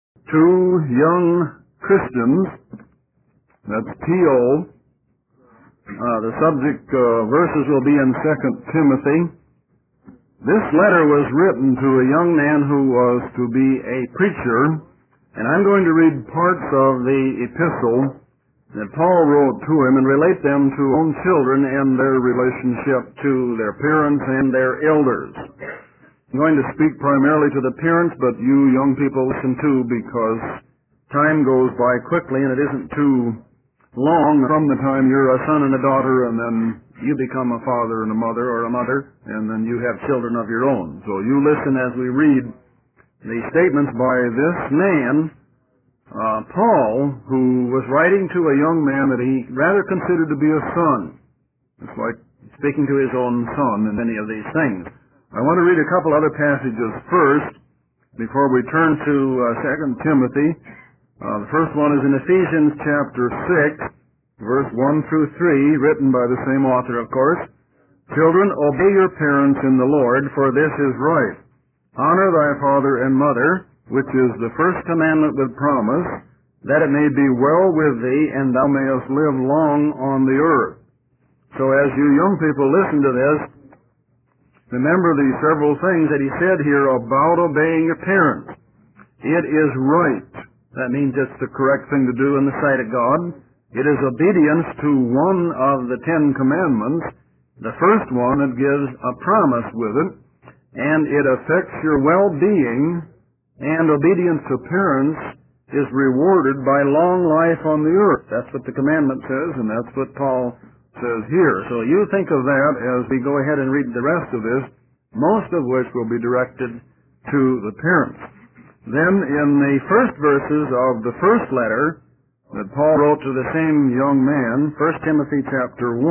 Two young Christians, that's T.O. The subject verses will be in 2 Timothy. This letter was written to a young man who was to be a preacher, and I'm going to read parts of the epistle that Paul wrote to him and relate them to own children and their relationship to their parents and their elders. I'm going to speak primarily to the parents, but you young people listen too, because time goes by quickly and it isn't too long from the time you're a son and a daughter and then you become a father and a mother, or a mother, and then you have children of your own. So you listen as we read the statements by this man, Paul, who was writing to a young man that he rather considered to be a son. It's like speaking to his own son in many of these things. I want to read a couple other passages first before we turn to 2 Timothy. The first one is in Ephesians chapter 6, verse 1 through 3, written by the same author, of course. Children, obey your parents in the Lord, for this is right. Honor thy father and mother, which is the first commandment with promise, that it may be well with thee, and thou mayest live long on the earth. So as you young people listen to this, remember these several things that he said here about obeying your parents. It is right. That means it's the correct thing to do in the sight of God. It is obedience to one of the 10 commandments, the first one that gives a promise with it, and it affects your well-being, and obedience to parents is rewarded by long life on the earth. That's what the commandment says, and that's what Paul says here. So you think of that as we go ahead and read the rest of this, most of which will be directed to the parents. Then in the first verses of the first letter that Paul wrote to the same young man, 1 Timothy chapter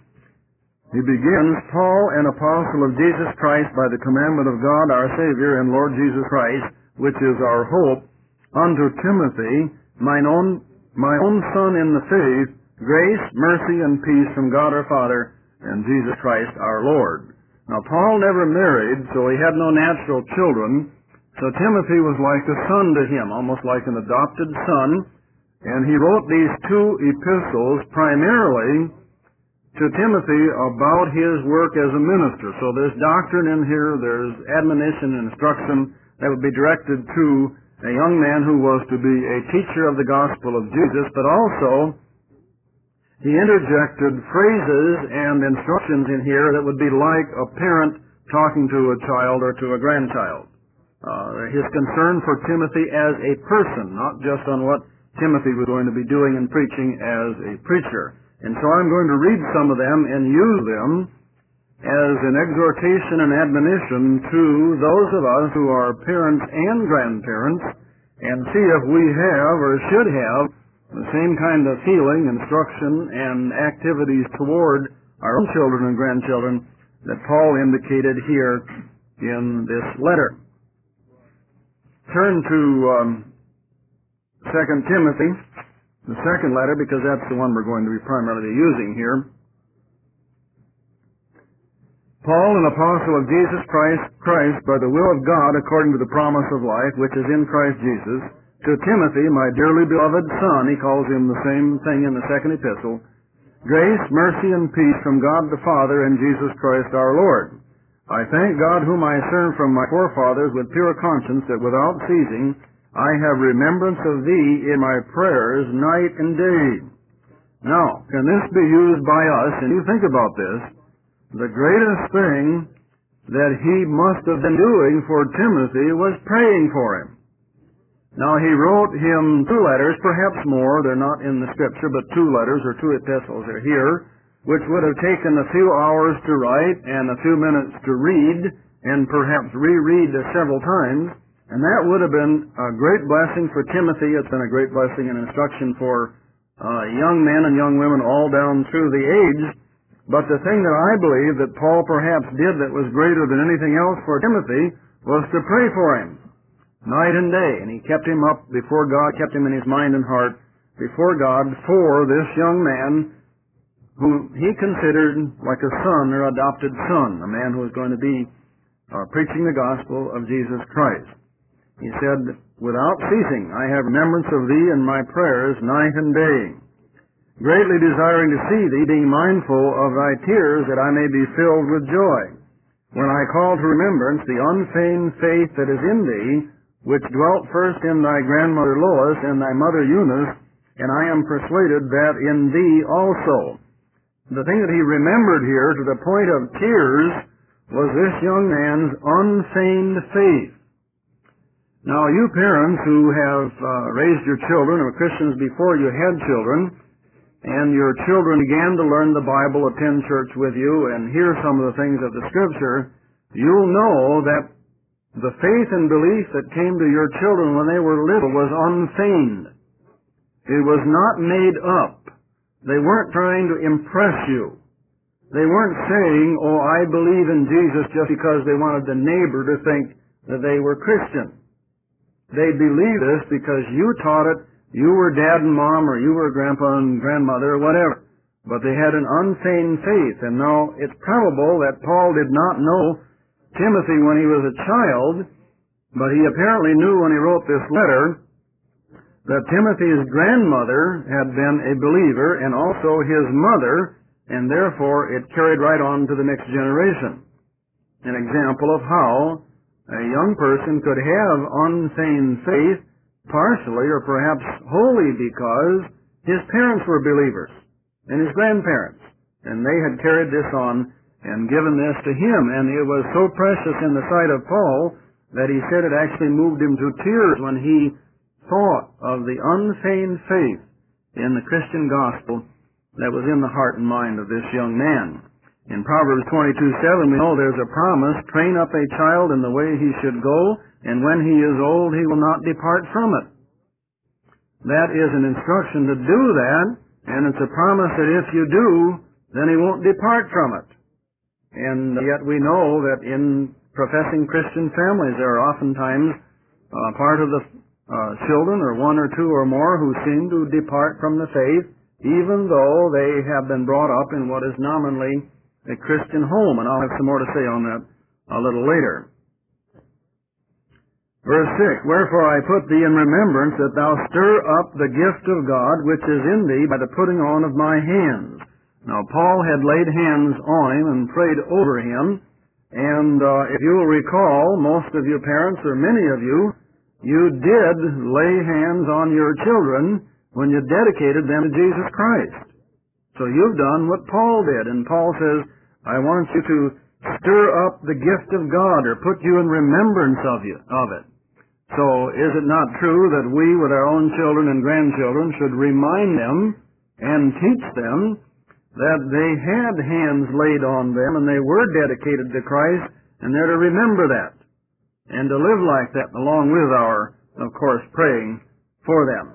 1, he begins, Paul, an apostle of Jesus Christ by the commandment of God our Savior and Lord Jesus Christ, which is our hope, unto Timothy, mine own son in the faith, grace, mercy, and peace from God our Father and Jesus Christ our Lord. Now Paul never married, so he had no natural children. So Timothy was like a son to him, almost like an adopted son, and he wrote these two epistles primarily to Timothy about his work as a minister. So there's doctrine in here, there's admonition and instruction that would be directed to a young man who was to be a teacher of the gospel of Jesus, but also he interjected phrases and instructions in here that would be like a parent talking to a child or to a grandchild. His concern for Timothy as a person, not just on what Timothy was going to be doing and preaching as a preacher. And so I'm going to read some of them and use them as an exhortation and admonition to those of us who are parents and grandparents, and see if we have or should have the same kind of feeling, instruction, and activities toward our own children and grandchildren that Paul indicated here in this letter. Turn to 2 Timothy, the second letter, because that's the one we're going to be primarily using here. Paul, an apostle of Jesus Christ by the will of God, according to the promise of life, which is in Christ Jesus, to Timothy, my dearly beloved son, he calls him the same thing in the second epistle, grace, mercy, and peace from God the Father and Jesus Christ our Lord. I thank God whom I serve from my forefathers with pure conscience, that without ceasing I have remembrance of thee in my prayers night and day. Now, can this be used by us? And you think about this. The greatest thing that he must have been doing for Timothy was praying for him. Now, he wrote him 2 letters, perhaps more. They're not in the Scripture, but 2 letters or 2 epistles are here, which would have taken a few hours to write and a few minutes to read, and perhaps reread several times. And that would have been a great blessing for Timothy. It's been a great blessing and instruction for young men and young women all down through the age. But the thing that I believe that Paul perhaps did that was greater than anything else for Timothy was to pray for him night and day. And he kept him up before God, kept him in his mind and heart before God for this young man who he considered like a son or adopted son, a man who was going to be preaching the gospel of Jesus Christ. He said, "Without ceasing, I have remembrance of thee in my prayers night and day, greatly desiring to see thee, being mindful of thy tears, that I may be filled with joy. When I call to remembrance the unfeigned faith that is in thee, which dwelt first in thy grandmother Lois and thy mother Eunice, and I am persuaded that in thee also." The thing that he remembered here to the point of tears was this young man's unfeigned faith. Now, you parents who have raised your children, or Christians before you had children, and your children began to learn the Bible, attend church with you, and hear some of the things of the Scripture, you'll know that the faith and belief that came to your children when they were little was unfeigned. It was not made up. They weren't trying to impress you. They weren't saying, "Oh, I believe in Jesus," just because they wanted the neighbor to think that they were Christian. They believed this because you taught it. You were dad and mom, or you were grandpa and grandmother, or whatever. But they had an unfeigned faith. And now, it's probable that Paul did not know Timothy when he was a child, but he apparently knew when he wrote this letter that Timothy's grandmother had been a believer, and also his mother, and therefore it carried right on to the next generation. An example of how a young person could have unfeigned faith, partially or perhaps wholly because his parents were believers, and his grandparents, and they had carried this on and given this to him, and it was so precious in the sight of Paul that he said it actually moved him to tears when he thought of the unfeigned faith in the Christian gospel that was in the heart and mind of this young man. In Proverbs 22:7, we know there's a promise, "Train up a child in the way he should go, and when he is old, he will not depart from it." That is an instruction to do that, and it's a promise that if you do, then he won't depart from it. And yet we know that in professing Christian families, there are oftentimes part of the children, or one or two or more, who seem to depart from the faith, even though they have been brought up in what is nominally a Christian home. And I'll have some more to say on that a little later. Verse 6, "Wherefore I put thee in remembrance that thou stir up the gift of God which is in thee by the putting on of my hands." Now, Paul had laid hands on him and prayed over him, and if you will recall, most of your parents, or many of you, you did lay hands on your children when you dedicated them to Jesus Christ. So you've done what Paul did, and Paul says, "I want you to stir up the gift of God," or put you in remembrance of it. So is it not true that we, with our own children and grandchildren, should remind them and teach them that they had hands laid on them and they were dedicated to Christ, and they're to remember that and to live like that, along with our, of course, praying for them.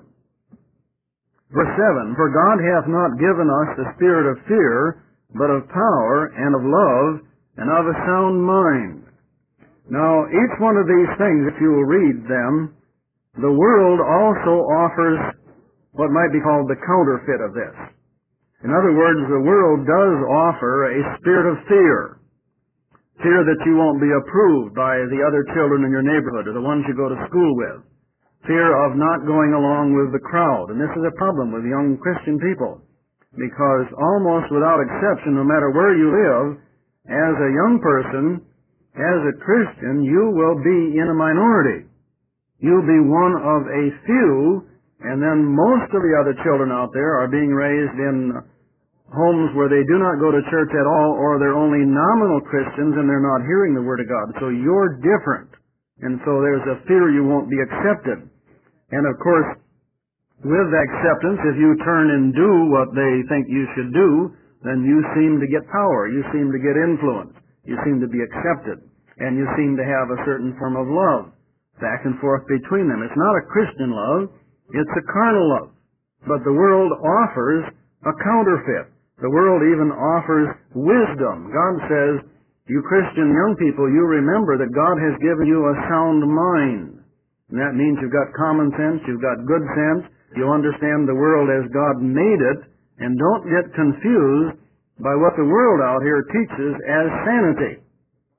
Verse 7, "For God hath not given us the spirit of fear, but of power and of love and of a sound mind." Now, each one of these things, if you will read them, the world also offers what might be called the counterfeit of this. In other words, the world does offer a spirit of fear. Fear that you won't be approved by the other children in your neighborhood, or the ones you go to school with. Fear of not going along with the crowd. And this is a problem with young Christian people, because almost without exception, no matter where you live, as a young person, as a Christian, you will be in a minority. You'll be one of a few, and then most of the other children out there are being raised in homes where they do not go to church at all, or they're only nominal Christians and they're not hearing the Word of God. So you're different. And so there's a fear you won't be accepted. And of course, with acceptance, if you turn and do what they think you should do, then you seem to get power. You seem to get influence. You seem to be accepted. And you seem to have a certain form of love back and forth between them. It's not a Christian love. It's a carnal love. But the world offers a counterfeit. The world even offers wisdom. God says, "You Christian young people, you remember that God has given you a sound mind." And that means you've got common sense, you've got good sense, you understand the world as God made it, and don't get confused by what the world out here teaches as sanity.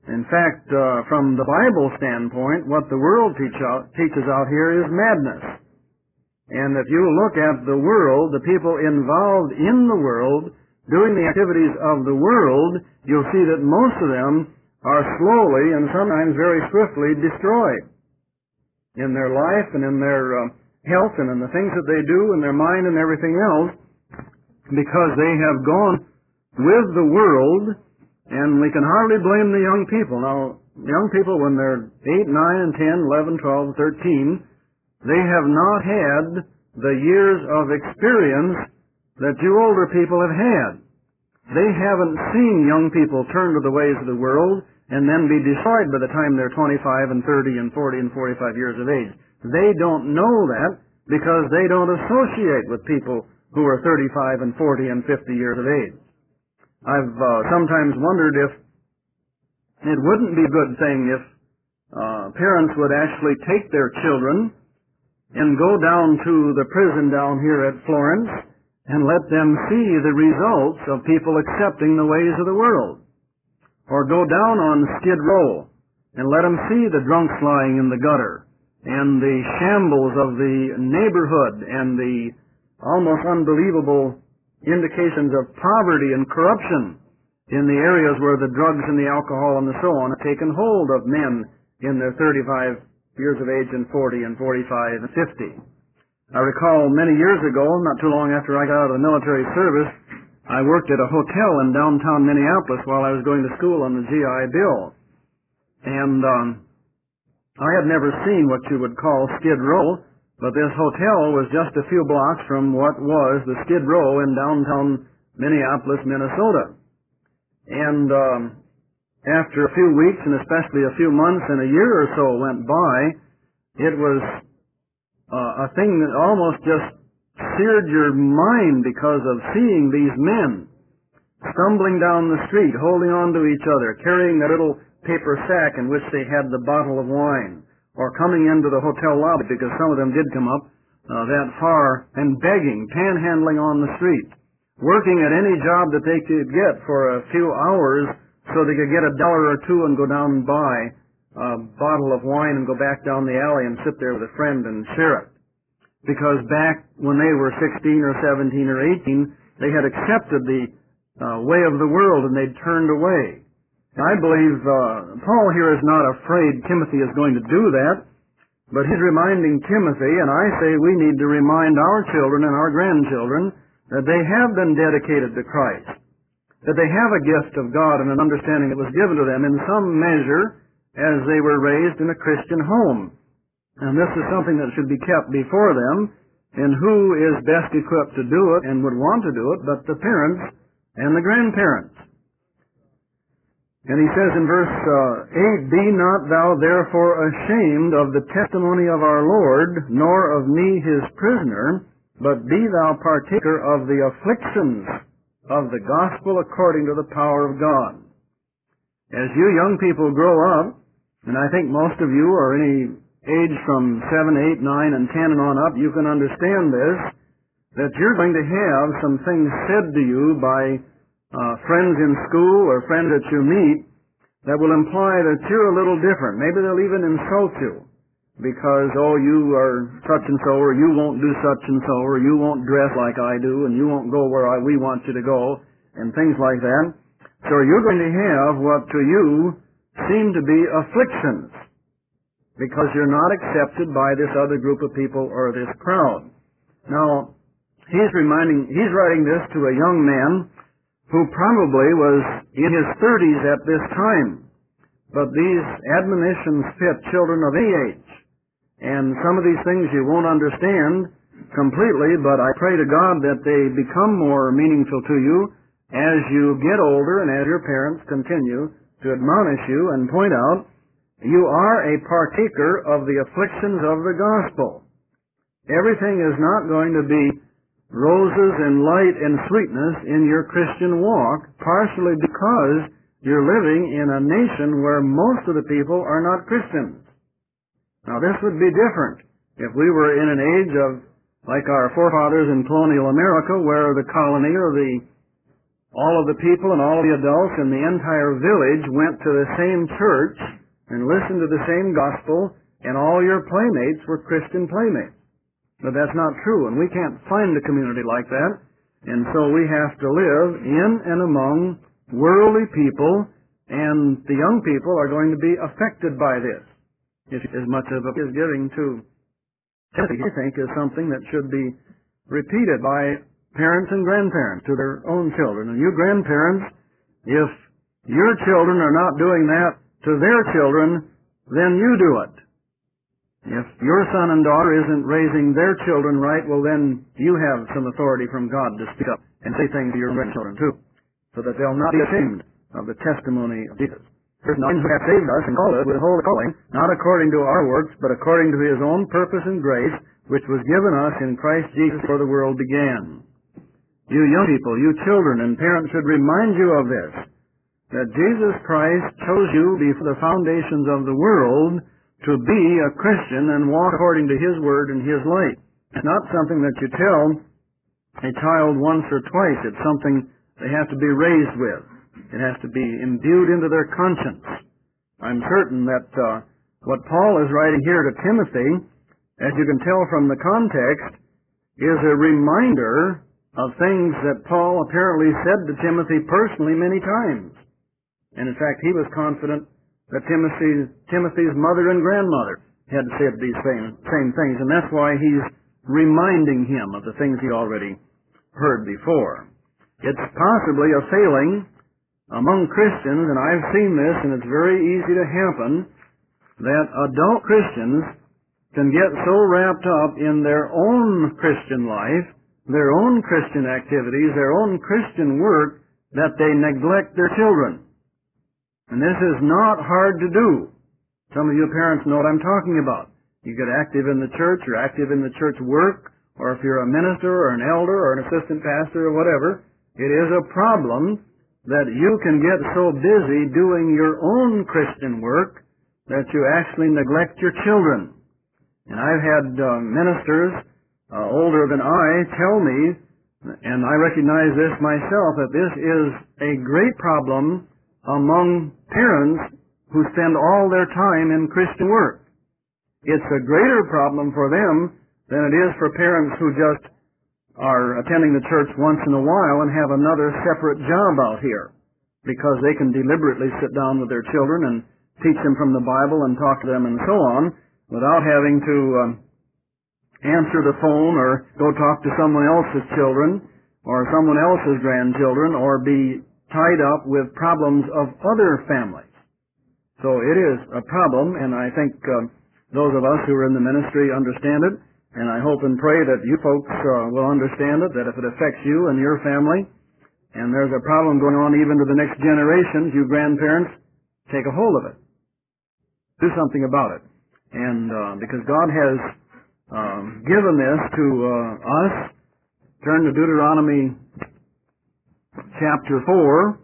In fact, from the Bible standpoint, what the world teaches out here is madness. And if you look at the world, the people involved in the world, doing the activities of the world, you'll see that most of them are slowly and sometimes very swiftly destroyed in their life and in their health and in the things that they do and their mind and everything else, because they have gone with the world, and we can hardly blame the young people. Now, young people, when they're 8, 9, and 10, 11, 12, 13, they have not had the years of experience that you older people have had. They haven't seen young people turn to the ways of the world and then be destroyed by the time they're 25 and 30 and 40 and 45 years of age. They don't know that because they don't associate with people who are 35 and 40 and 50 years of age. I've sometimes wondered if it wouldn't be a good thing if parents would actually take their children and go down to the prison down here at Florence and let them see the results of people accepting the ways of the world. Or go down on Skid Row and let them see the drunks lying in the gutter and the shambles of the neighborhood and the almost unbelievable indications of poverty and corruption in the areas where the drugs and the alcohol and so on have taken hold of men in their 35 years of age and 40 and 45 and 50. I recall many years ago, not too long after I got out of the military service, I worked at a hotel in downtown Minneapolis while I was going to school on the GI Bill. And I had never seen what you would call Skid Row, but this hotel was just a few blocks from what was the Skid Row in downtown Minneapolis, Minnesota. And after a few weeks, and especially a few months and a year or so went by, it was a thing that almost just seared your mind because of seeing these men stumbling down the street, holding on to each other, carrying a little paper sack in which they had the bottle of wine, or coming into the hotel lobby, because some of them did come up that far, and begging, panhandling on the street, working at any job that they could get for a few hours so they could get $1 or $2 and go down and buy a bottle of wine and go back down the alley and sit there with a friend and share it. Because back when they were 16 or 17 or 18, they had accepted the way of the world and they'd turned away. I believe Paul here is not afraid Timothy is going to do that, but he's reminding Timothy, and I say we need to remind our children and our grandchildren that they have been dedicated to Christ, that they have a gift of God and an understanding that was given to them in some measure as they were raised in a Christian home. And this is something that should be kept before them, and who is best equipped to do it and would want to do it but the parents and the grandparents. And he says in verse 8, Be not thou therefore ashamed of the testimony of our Lord, nor of me his prisoner, but be thou partaker of the afflictions of the gospel according to the power of God. As you young people grow up, and I think most of you are any age from 7, 8, 9, and 10 and on up, you can understand this, that you're going to have some things said to you by friends in school or friends that you meet that will imply that you're a little different. Maybe they'll even insult you because, oh, you are such and so, or you won't do such and so, or you won't dress like I do, and you won't go where we want you to go, and things like that. So you're going to have what to you seem to be afflictions because you're not accepted by this other group of people or this crowd. Now, he's writing this to a young man who probably was in his 30s at this time. But these admonitions fit children of any age. And some of these things you won't understand completely, but I pray to God that they become more meaningful to you as you get older and as your parents continue to admonish you and point out you are a partaker of the afflictions of the gospel. Everything is not going to be roses and light and sweetness in your Christian walk, partially because you're living in a nation where most of the people are not Christians. Now, this would be different if we were in an age of, like our forefathers in colonial America, where the colony or the all of the people and all of the adults in the entire village went to the same church and listened to the same gospel, and all your playmates were Christian playmates. But that's not true, and we can't find a community like that. And so we have to live in and among worldly people, and the young people are going to be affected by this. As much of it is giving to Timothy, I think, is something that should be repeated by parents and grandparents to their own children. And you grandparents, if your children are not doing that to their children, then you do it. If your son and daughter isn't raising their children right, well then you have some authority from God to speak up and say things to your grandchildren too, so that they'll not be ashamed of the testimony of Jesus. Verse 9, who hath saved us and called us with holy calling, not according to our works, but according to his own purpose and grace, which was given us in Christ Jesus before the world began. You young people, you children, and parents should remind you of this, that Jesus Christ chose you before the foundations of the world to be a Christian and walk according to his word and his light. It's not something that you tell a child once or twice. It's something they have to be raised with. It has to be imbued into their conscience. I'm certain that what Paul is writing here to Timothy, as you can tell from the context, is a reminder of things that Paul apparently said to Timothy personally many times. And in fact, he was confident that Timothy's mother and grandmother had said these same things, and that's why he's reminding him of the things he'd already heard before. It's possibly a failing among Christians, and I've seen this, and it's very easy to happen, that adult Christians can get so wrapped up in their own Christian life, their own Christian activities, their own Christian work, that they neglect their children. And this is not hard to do. Some of you parents know what I'm talking about. You get active in the church, you're active in the church work, or if you're a minister or an elder or an assistant pastor or whatever, it is a problem that you can get so busy doing your own Christian work that you actually neglect your children. And I've had ministers older than I tell me, and I recognize this myself, that this is a great problem among parents who spend all their time in Christian work. It's a greater problem for them than it is for parents who just are attending the church once in a while and have another separate job out here, because they can deliberately sit down with their children and teach them from the Bible and talk to them and so on without having to answer the phone or go talk to someone else's children or someone else's grandchildren or be tied up with problems of other families. So it is a problem, and I think those of us who are in the ministry understand it, and I hope and pray that you folks will understand it, that if it affects you and your family, and there's a problem going on even to the next generations, you grandparents, take a hold of it. Do something about it. And because God has given this to us, turn to Deuteronomy chapter 4.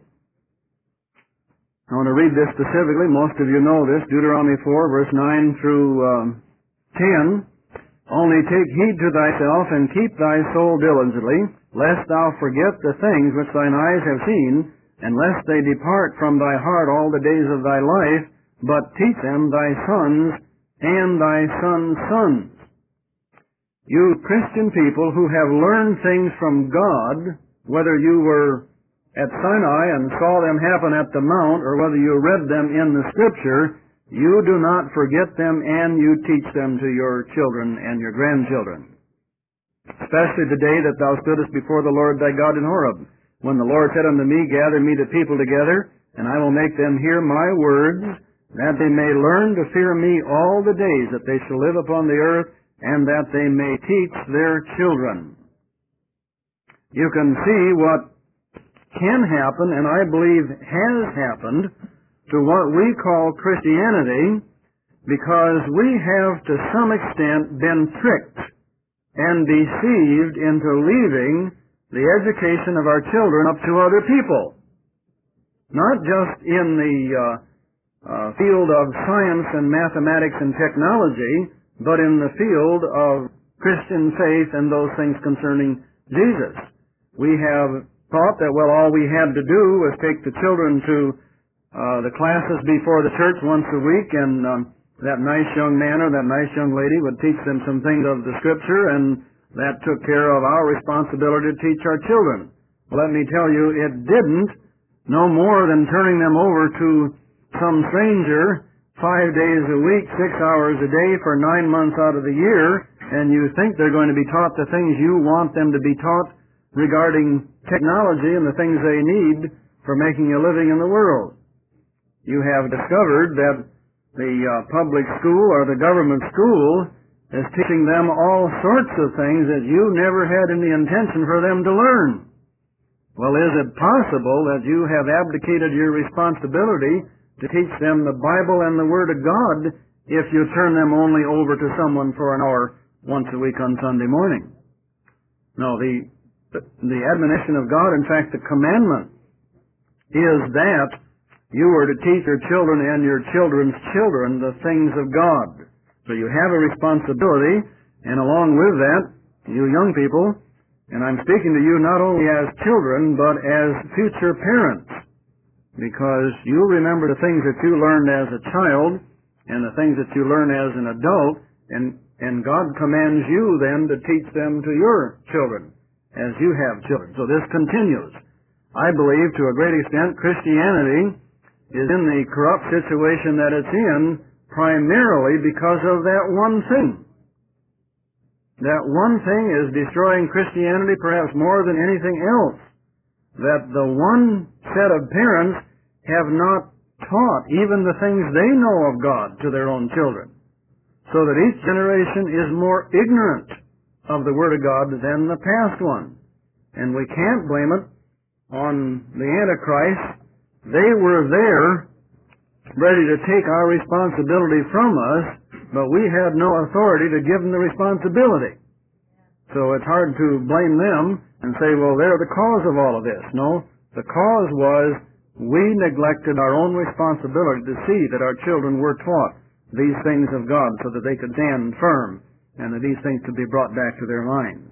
I want to read this specifically. Most of you know this. Deuteronomy 4, verse 9 through 10. Only take heed to thyself and keep thy soul diligently, lest thou forget the things which thine eyes have seen, and lest they depart from thy heart all the days of thy life, but teach them thy sons and thy sons' sons. You Christian people who have learned things from God, whether you were at Sinai and saw them happen at the Mount, or whether you read them in the Scripture, you do not forget them, and you teach them to your children and your grandchildren. Especially the day that thou stoodest before the Lord thy God in Horeb, when the Lord said unto me, Gather me the people together, and I will make them hear my words, that they may learn to fear me all the days that they shall live upon the earth, and that they may teach their children. You can see what can happen, and I believe has happened, to what we call Christianity, because we have to some extent been tricked and deceived into leaving the education of our children up to other people. Not just in the field of science and mathematics and technology, but in the field of Christian faith and those things concerning Jesus. We have thought that, well, all we had to do was take the children to the classes before the church once a week, and that nice young man or that nice young lady would teach them some things of the Scripture, and that took care of our responsibility to teach our children. Well, let me tell you, it didn't, no more than turning them over to some stranger 5 days a week, 6 hours a day for 9 months out of the year, and you think they're going to be taught the things you want them to be taught regarding technology and the things they need for making a living in the world. You have discovered that the public school or the government school is teaching them all sorts of things that you never had any intention for them to learn. Well, is it possible that you have abdicated your responsibility to teach them the Bible and the Word of God if you turn them only over to someone for an hour once a week on Sunday morning? No, the admonition of God, in fact, the commandment, is that you are to teach your children and your children's children the things of God. So you have a responsibility, and along with that, you young people, and I'm speaking to you not only as children, but as future parents, because you'll remember the things that you learned as a child and the things that you learn as an adult, and God commands you then to teach them to your children as you have children. So this continues. I believe to a great extent Christianity is in the corrupt situation that it's in primarily because of that one thing. That one thing is destroying Christianity perhaps more than anything else. That the one set of parents have not taught even the things they know of God to their own children. So that each generation is more ignorant of the Word of God than the past one. And we can't blame it on the Antichrist. They were there ready to take our responsibility from us, but we had no authority to give them the responsibility. So it's hard to blame them and say, well, they're the cause of all of this. No, the cause was we neglected our own responsibility to see that our children were taught these things of God so that they could stand firm and that these things could be brought back to their minds.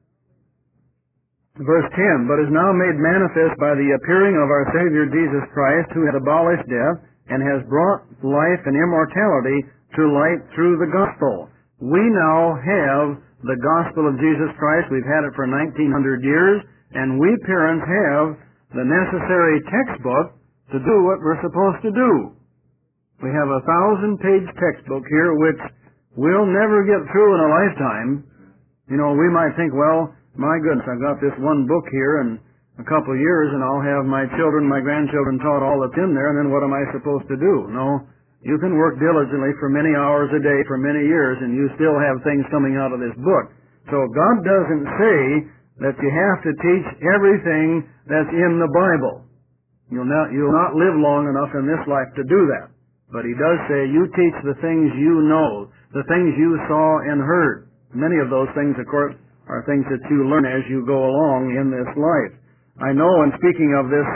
Verse 10, but is now made manifest by the appearing of our Savior Jesus Christ, who hath abolished death, and has brought life and immortality to light through the gospel. We now have the gospel of Jesus Christ. We've had it for 1900 years, and we parents have the necessary textbook to do what we're supposed to do. We have a 1,000-page textbook here, which we'll never get through in a lifetime. You know, we might think, well, my goodness, I've got this one book here, and a couple of years, and I'll have my children, my grandchildren taught all that's in there, and then what am I supposed to do? No, you can work diligently for many hours a day for many years, and you still have things coming out of this book. So God doesn't say that you have to teach everything that's in the Bible. You'll not live long enough in this life to do that. But He does say you teach the things you know, the things you saw and heard. Many of those things, of course, are things that you learn as you go along in this life. I know, in speaking of this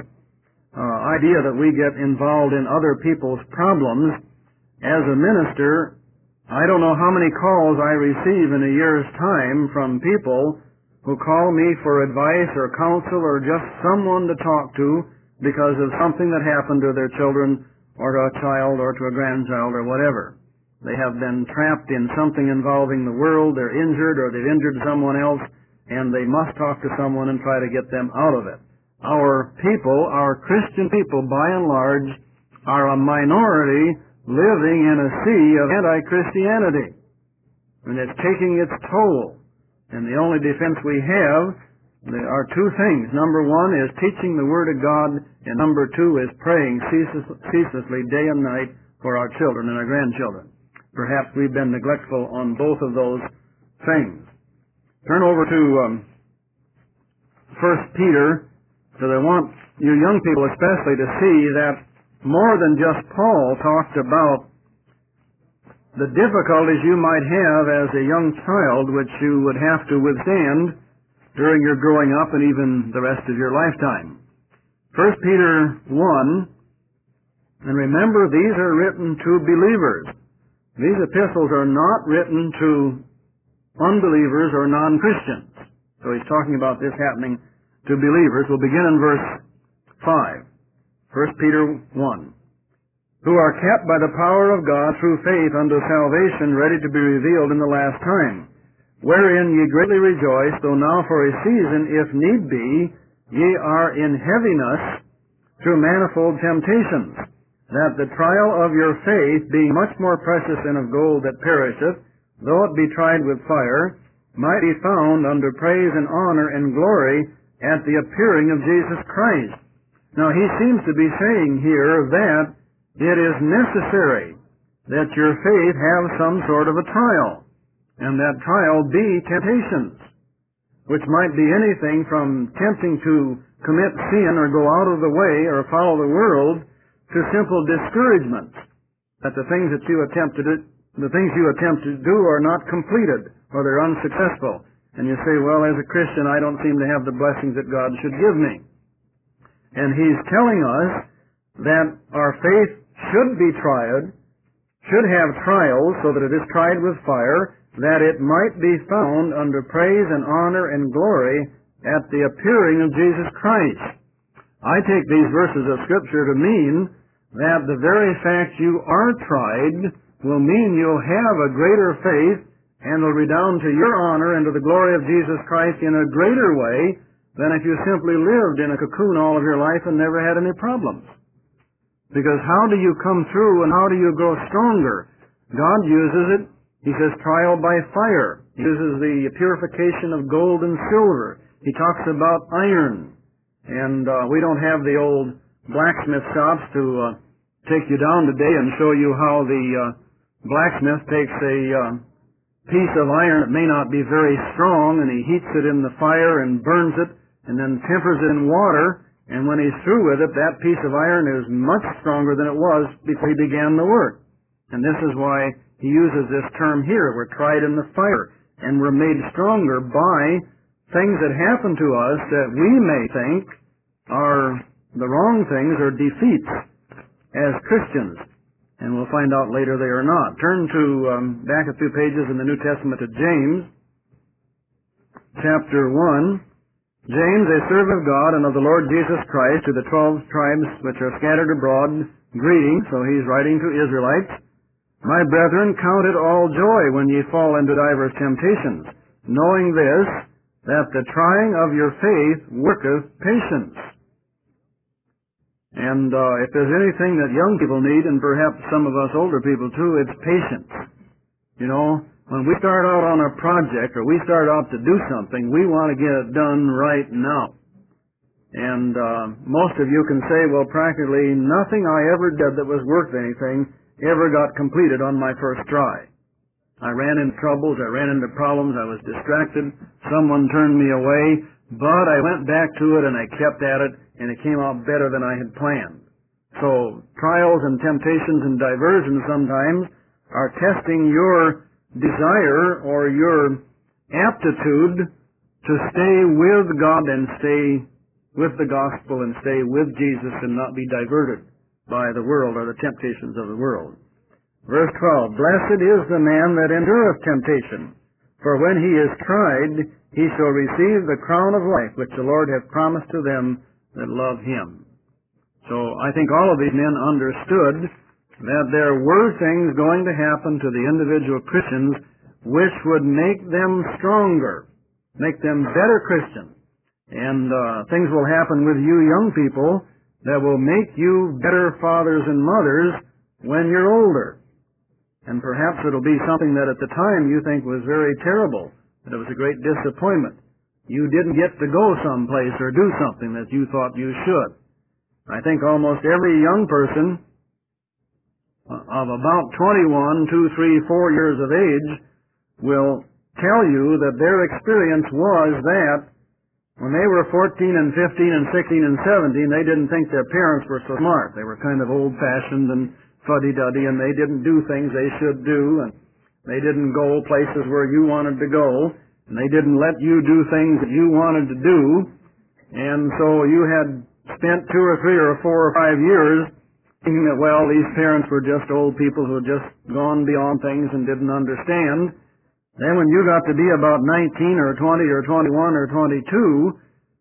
idea that we get involved in other people's problems, as a minister, I don't know how many calls I receive in a year's time from people who call me for advice or counsel or just someone to talk to because of something that happened to their children or to a child or to a grandchild or whatever. They have been trapped in something involving the world, they're injured, or they've injured someone else, and they must talk to someone and try to get them out of it. Our people, our Christian people, by and large, are a minority living in a sea of anti-Christianity. And it's taking its toll. And the only defense we have are two things. Number one is teaching the Word of God, and number two is praying ceaselessly day and night for our children and our grandchildren. Perhaps we've been neglectful on both of those things. Turn over to 1 Peter, because I want you young people especially to see that more than just Paul talked about the difficulties you might have as a young child which you would have to withstand during your growing up and even the rest of your lifetime. 1 Peter 1, and remember these are written to believers. These epistles are not written to unbelievers or non-Christians. So he's talking about this happening to believers. We'll begin in verse 5. 1 Peter 1. Who are kept by the power of God through faith unto salvation, ready to be revealed in the last time. Wherein ye greatly rejoice, though now for a season, if need be, ye are in heaviness through manifold temptations, that the trial of your faith, being much more precious than of gold that perisheth, though it be tried with fire, might be found under praise and honor and glory at the appearing of Jesus Christ. Now he seems to be saying here that it is necessary that your faith have some sort of a trial, and that trial be temptations, which might be anything from tempting to commit sin or go out of the way or follow the world to simple discouragements that the things you attempt to do are not completed or they're unsuccessful. And you say, well, as a Christian, I don't seem to have the blessings that God should give me. And he's telling us that our faith should be tried, should have trials so that it is tried with fire, that it might be found under praise and honor and glory at the appearing of Jesus Christ. I take these verses of Scripture to mean that the very fact you are tried will mean you'll have a greater faith and will redound to your honor and to the glory of Jesus Christ in a greater way than if you simply lived in a cocoon all of your life and never had any problems. Because how do you come through and how do you grow stronger? God uses it, he says, trial by fire. He uses the purification of gold and silver. He talks about iron. And we don't have the old blacksmith shops to take you down today and show you how the blacksmith takes a piece of iron that may not be very strong and he heats it in the fire and burns it and then tempers it in water. And when he's through with it, that piece of iron is much stronger than it was before he began the work. And this is why he uses this term here. We're tried in the fire, and we're made stronger by things that happen to us that we may think are the wrong things or defeats as Christians. And we'll find out later they are not. Turn to back a few pages in the New Testament to James, chapter 1. James, a servant of God and of the Lord Jesus Christ, to the 12 tribes which are scattered abroad, greeting. So he's writing to Israelites. My brethren, count it all joy when ye fall into divers temptations, knowing this, that the trying of your faith worketh patience. And if there's anything that young people need, and perhaps some of us older people too, it's patience. You know, when we start out on a project or we start out to do something, we want to get it done right now. And most of you can say, well, practically nothing I ever did that was worth anything ever got completed on my first try. I ran into troubles, I ran into problems, I was distracted, someone turned me away, but I went back to it and I kept at it, and it came out better than I had planned. So trials and temptations and diversions sometimes are testing your desire or your aptitude to stay with God and stay with the gospel and stay with Jesus and not be diverted by the world or the temptations of the world. Verse 12, Blessed is the man that endureth temptation, for when he is tried, he shall receive the crown of life which the Lord hath promised to them that love him. So I think all of these men understood that there were things going to happen to the individual Christians which would make them stronger, make them better Christians. And things will happen with you young people that will make you better fathers and mothers when you're older. And perhaps it'll be something that at the time you think was very terrible, that it was a great disappointment. You didn't get to go someplace or do something that you thought you should. I think almost every young person of about 21, 2, 3, 4 years of age will tell you that their experience was that when they were 14 and 15 and 16 and 17, they didn't think their parents were so smart. They were kind of old-fashioned and fuddy-duddy, and they didn't do things they should do, and they didn't go places where you wanted to go, and they didn't let you do things that you wanted to do, and so you had spent 2 or 3 or 4 or 5 years thinking that, well, these parents were just old people who had just gone beyond things and didn't understand. Then when you got to be about 19 or 20 or 21 or 22,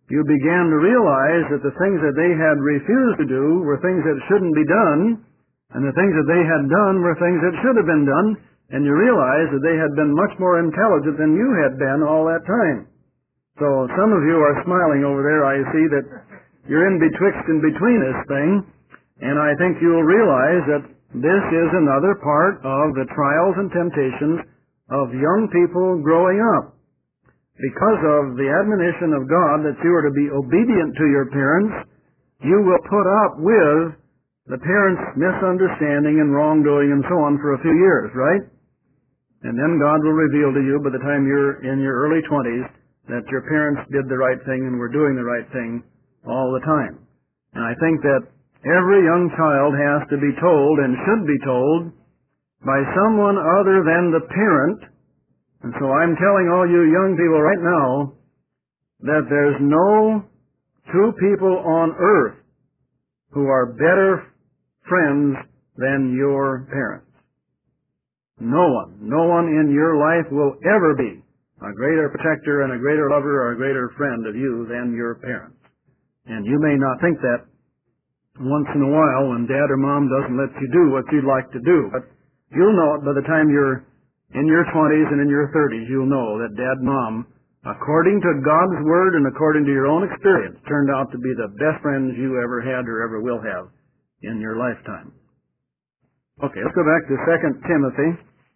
you began to realize that the things that they had refused to do were things that shouldn't be done, and the things that they had done were things that should have been done, and you realized that they had been much more intelligent than you had been all that time. So some of you are smiling over there. I see that you're in betwixt and between this thing, and I think you'll realize that this is another part of the trials and temptations of young people growing up. Because of the admonition of God that you are to be obedient to your parents, you will put up with the parents' misunderstanding and wrongdoing and so on for a few years, right? And then God will reveal to you by the time you're in your early 20s that your parents did the right thing and were doing the right thing all the time. And I think that every young child has to be told and should be told by someone other than the parent. And so I'm telling all you young people right now that there's no two people on earth who are better friends than your parents. No one in your life will ever be a greater protector and a greater lover or a greater friend of you than your parents. And you may not think that once in a while when dad or mom doesn't let you do what you'd like to do, but you'll know it by the time you're in your 20s and in your 30s. You'll know that dad and mom, according to God's Word and according to your own experience, turned out to be the best friends you ever had or ever will have in your lifetime. Okay, let's go back to 2 Timothy.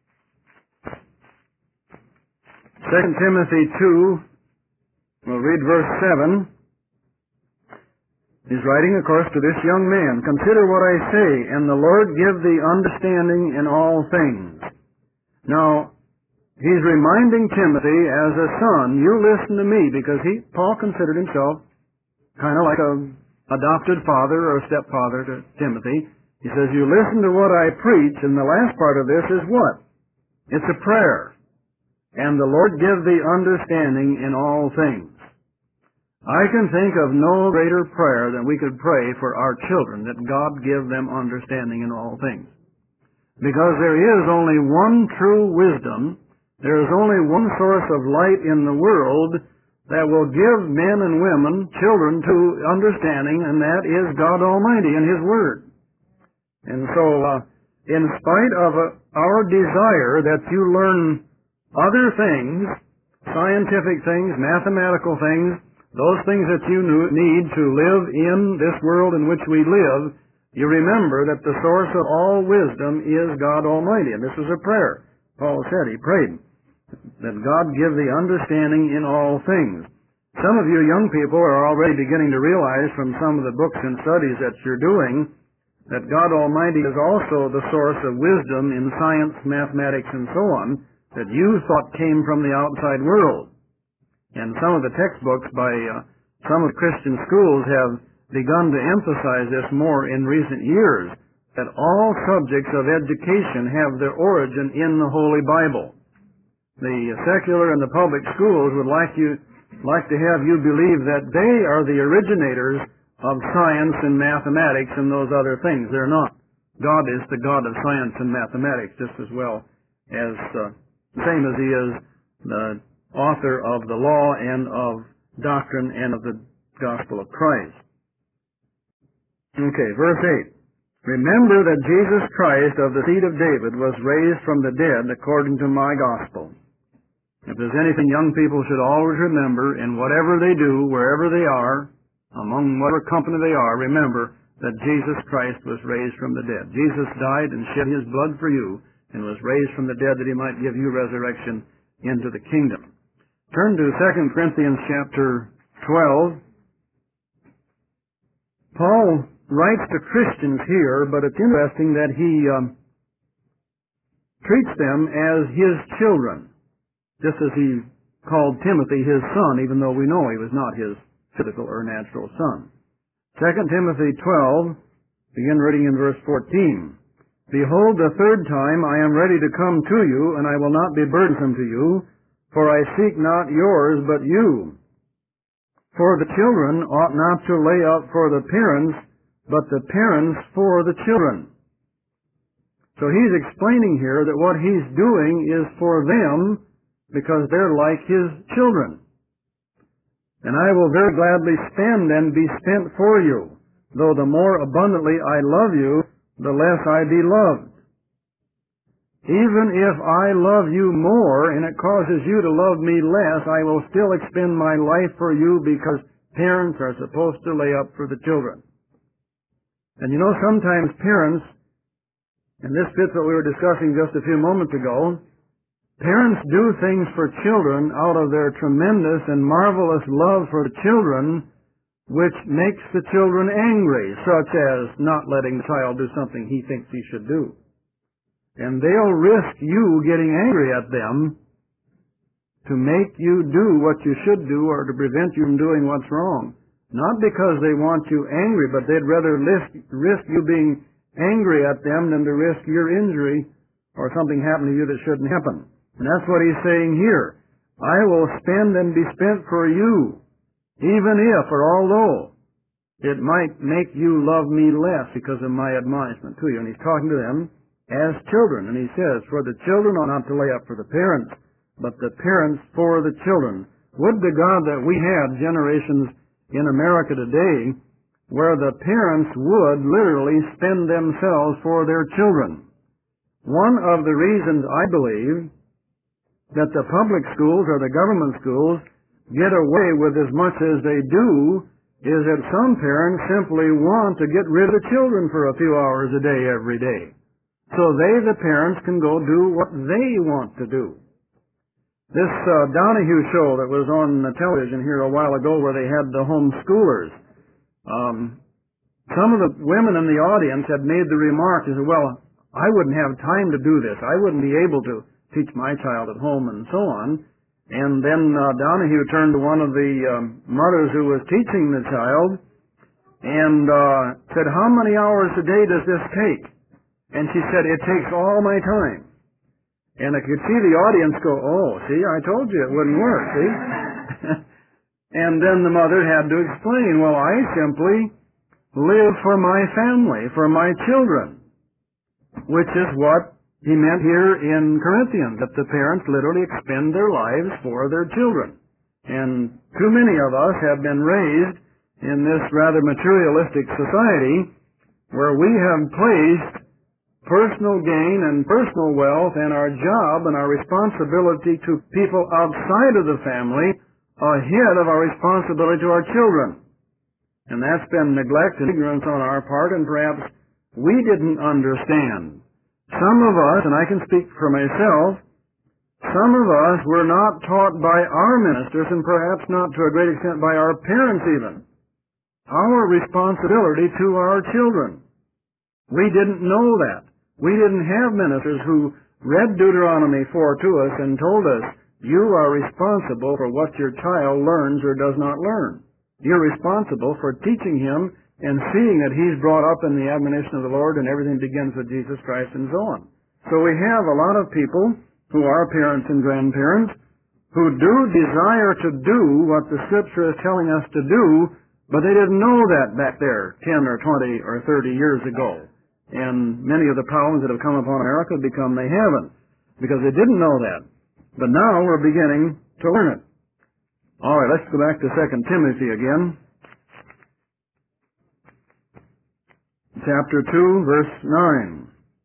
2 Timothy 2, we'll read verse 7. He's writing, of course, to this young man. Consider what I say, and the Lord give thee understanding in all things. Now, he's reminding Timothy as a son, you listen to me, because Paul considered himself kind of like an adopted father or stepfather to Timothy. He says, you listen to what I preach, and the last part of this is what? It's a prayer. And the Lord give thee understanding in all things. I can think of no greater prayer than we could pray for our children, that God give them understanding in all things. Because there is only one true wisdom, there is only one source of light in the world that will give men and women, children, to understanding, and that is God Almighty and His Word. And so, in spite of our desire that you learn other things, scientific things, mathematical things, those things that you need to live in this world in which we live, you remember that the source of all wisdom is God Almighty. And this was a prayer. Paul said, he prayed, that God give the understanding in all things. Some of you young people are already beginning to realize from some of the books and studies that you're doing that God Almighty is also the source of wisdom in science, mathematics, and so on, that you thought came from the outside world. And some of the textbooks by some of the Christian schools have begun to emphasize this more in recent years, that all subjects of education have their origin in the Holy Bible. The secular and the public schools would like to have you believe that they are the originators of science and mathematics and those other things. They're not. God is the God of science and mathematics just as well as same as He is the author of the law and of doctrine and of the gospel of Christ. Okay, verse 8. Remember that Jesus Christ of the seed of David was raised from the dead according to my gospel. If there's anything young people should always remember in whatever they do, wherever they are, among whatever company they are, remember that Jesus Christ was raised from the dead. Jesus died and shed His blood for you and was raised from the dead that He might give you resurrection into the kingdom. Turn to 2 Corinthians chapter 12. Paul writes to Christians here, but it's interesting that he treats them as his children, just as he called Timothy his son, even though we know he was not his physical or natural son. 2 Timothy 12, begin reading in verse 14. Behold, the third time I am ready to come to you, and I will not be burdensome to you, for I seek not yours, but you. For the children ought not to lay up for the parents, but the parents for the children. So he's explaining here that what he's doing is for them because they're like his children. And I will very gladly spend and be spent for you, though the more abundantly I love you, the less I be loved. Even if I love you more and it causes you to love me less, I will still expend my life for you, because parents are supposed to lay up for the children. And you know, sometimes parents, and this fits what we were discussing just a few moments ago, parents do things for children out of their tremendous and marvelous love for the children, which makes the children angry, such as not letting the child do something he thinks he should do. And they'll risk you getting angry at them to make you do what you should do or to prevent you from doing what's wrong. Not because they want you angry, but they'd rather risk you being angry at them than to risk your injury or something happening to you that shouldn't happen. And that's what he's saying here. I will spend and be spent for you, even if or although it might make you love me less because of my admonishment to you. And he's talking to them as children. And he says, for the children ought not to lay up for the parents, but the parents for the children. Would to God that we had generations in America today where the parents would literally spend themselves for their children. One of the reasons I believe that the public schools or the government schools get away with as much as they do is that some parents simply want to get rid of the children for a few hours a day every day. So they, the parents, can go do what they want to do. This Donahue show that was on the television here a while ago where they had the homeschoolers, some of the women in the audience had made the remark, they said, well, I wouldn't have time to do this. I wouldn't be able to teach my child at home and so on. And then Donahue turned to one of the mothers who was teaching the child and said, how many hours a day does this take? And she said, it takes all my time. And I could see the audience go, oh, see, I told you it wouldn't work, see? And then the mother had to explain, well, I simply live for my family, for my children, which is what he meant here in Corinthians, that the parents literally expend their lives for their children. And too many of us have been raised in this rather materialistic society where we have placed personal gain and personal wealth and our job and our responsibility to people outside of the family ahead of our responsibility to our children. And that's been neglect and ignorance on our part, and perhaps we didn't understand. Some of us, and I can speak for myself, some of us were not taught by our ministers, and perhaps not to a great extent by our parents even, our responsibility to our children. We didn't know that. We didn't have ministers who read Deuteronomy 4 to us and told us, you are responsible for what your child learns or does not learn. You're responsible for teaching him and seeing that he's brought up in the admonition of the Lord and everything begins with Jesus Christ and so on. So we have a lot of people who are parents and grandparents who do desire to do what the Scripture is telling us to do, but they didn't know that back there 10 or 20 or 30 years ago. And many of the problems that have come upon America have become they haven't, because they didn't know that. But now we're beginning to learn it. All right, let's go back to 2 Timothy again. Chapter 2, verse 9.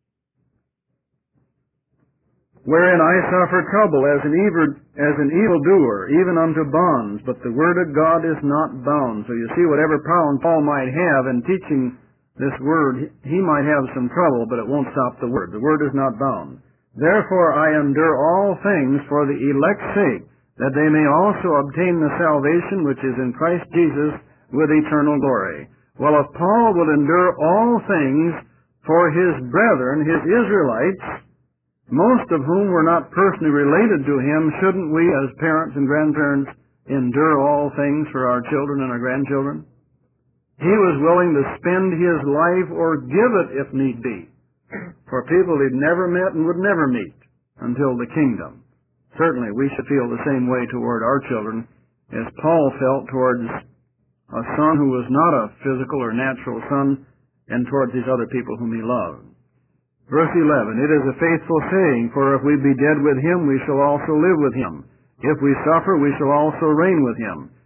Wherein I suffer trouble as an evildoer, even unto bonds, but the word of God is not bound. So you see, whatever problem Paul might have in teaching this word, he might have some trouble, but it won't stop the word. The word is not bound. Therefore I endure all things for the elect's sake, that they may also obtain the salvation which is in Christ Jesus with eternal glory. Well, if Paul would endure all things for his brethren, his Israelites, most of whom were not personally related to him, shouldn't we as parents and grandparents endure all things for our children and our grandchildren? He was willing to spend his life or give it if need be for people he'd never met and would never meet until the kingdom. Certainly we should feel the same way toward our children as Paul felt towards a son who was not a physical or natural son and towards these other people whom he loved. Verse 11, it is a faithful saying, for if we be dead with him, we shall also live with him. If we suffer, we shall also reign with him.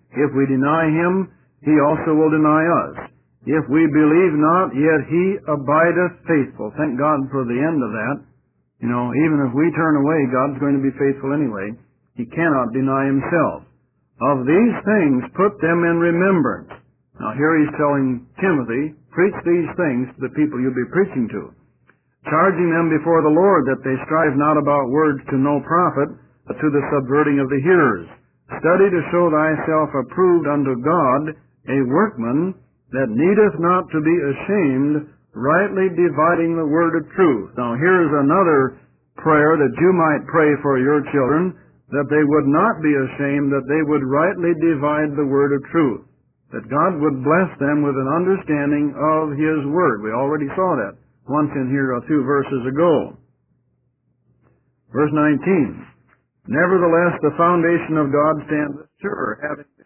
If we deny him, he also will deny us. If we believe not, yet he abideth faithful. Thank God for the end of that. You know, even if we turn away, God's going to be faithful anyway. He cannot deny himself. Of these things, put them in remembrance. Now here he's telling Timothy, preach these things to the people you'll be preaching to, charging them before the Lord that they strive not about words to no profit, but to the subverting of the hearers. Study to show thyself approved unto God, a workman that needeth not to be ashamed, rightly dividing the word of truth. Now here's another prayer that you might pray for your children, that they would not be ashamed, that they would rightly divide the word of truth, that God would bless them with an understanding of his word. We already saw that once in here a few verses ago. Verse 19, nevertheless the foundation of God standeth sure, having